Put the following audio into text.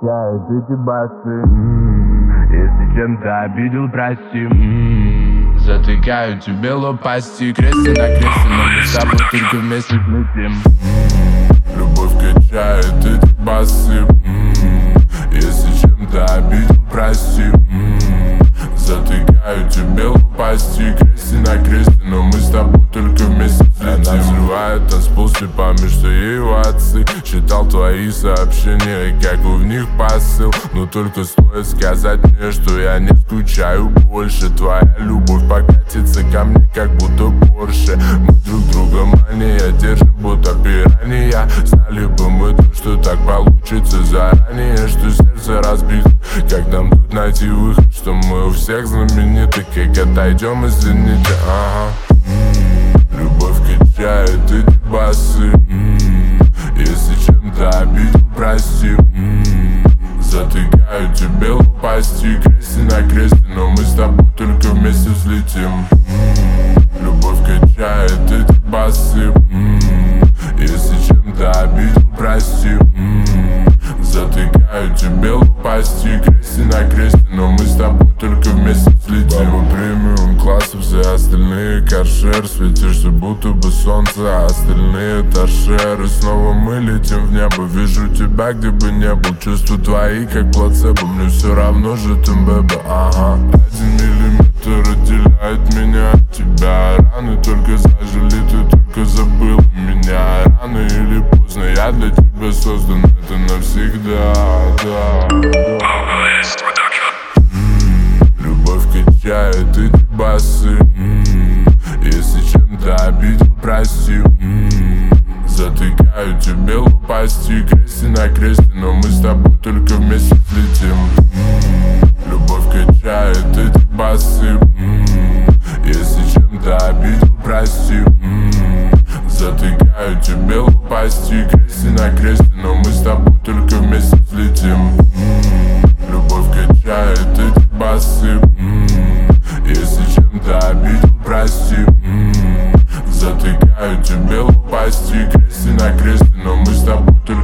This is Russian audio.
качают эти басы. Если чем-то обидел, прости. Затыкаю тебе лопасти, кресты на кресте, но мы с тобой только вместе взлетим. Любовь качает эти басы. Если чем-то обидел, прости. Затыкаю тебе лопасти, кресты на кресте, но мы с тобой только вместе взлетим. Она взрывает танцпол слепами, что ей в отцы. Читал твои сообщения, какой в них посыл. Но только стоит сказать мне, что я не скучаю больше. Твоя любовь покатится ко мне, как будто Порше. Мы друг друга мания держим, будто пиранья. Знали бы мы то, что так получится заранее, что сердце разбито. Как нам тут найти выход, что мы у всех знамениты? Как отойдем, извините, Любовь качает эти басы. Если чем-то обидел, прости. Затыкаю тебе лопасти, кресты на кресте, но мы с тобой только вместе взлетим. Любовь качает эти басы. Если чем-то обидел, прости. Затыкаю тебе лопасти, кресты на кресте, но мы с тобой только вместе взлетим. Баба премиум класса, все остальные каршер. Светишься будто бы солнце, а остальные торшеры. Снова мы летим в небо, вижу тебя где бы не был. Чувства твои как плацебо, мне все равно же ты бэбэ, 1 миллиметр отделяет меня от тебя. Раны только зажили, ты только забыл меня. Рано или поздно я для тебя создан, это навсегда, Любовь качает эти басы. Если чем-то обидел, прости. Затыкаю тебе лопасти, кресты на кресте, но мы с тобой только вместе взлетим. Любовь качает эти басы. Если чем-то обидел, прости. Затыкаю тебе лопасти, кресты на кресте, но мы с тобой только вместе взлетим. Любовь качает эти басы. Если чем-то обидел, прости. Затыкаю тебе лопасти, кресты на кресте, но мы с тобой только